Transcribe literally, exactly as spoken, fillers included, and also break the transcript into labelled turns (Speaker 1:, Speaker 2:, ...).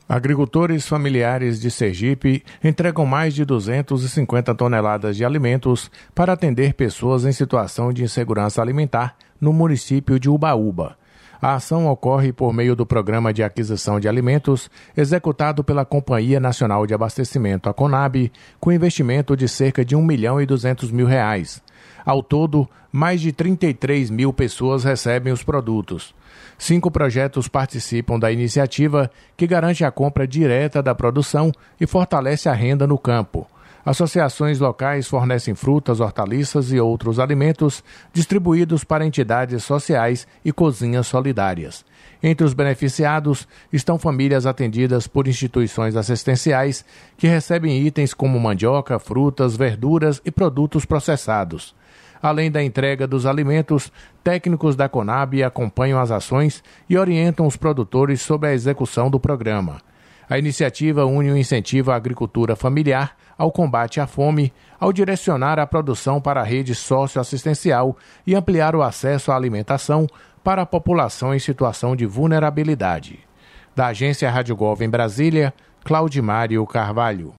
Speaker 1: Agricultores familiares de Sergipe entregam mais de duzentas e cinquenta toneladas de alimentos para atender pessoas em situação de insegurança alimentar no município de Ubaúba. A ação ocorre por meio do Programa de Aquisição de Alimentos, executado pela Companhia Nacional de Abastecimento, a CONAB, com investimento de cerca de um milhão e duzentos mil reais. Ao todo, mais de trinta e três mil pessoas recebem os produtos. Cinco projetos participam da iniciativa, que garante a compra direta da produção e fortalece a renda no campo. Associações locais fornecem frutas, hortaliças e outros alimentos distribuídos para entidades sociais e cozinhas solidárias. Entre os beneficiados estão famílias atendidas por instituições assistenciais que recebem itens como mandioca, frutas, verduras e produtos processados. Além da entrega dos alimentos, técnicos da CONAB acompanham as ações e orientam os produtores sobre a execução do programa. A iniciativa une o incentivo à agricultura familiar ao combate à fome, ao direcionar a produção para a rede socioassistencial e ampliar o acesso à alimentação para a população em situação de vulnerabilidade. Da Agência Rádio Gov em Brasília, Claudimário Carvalho.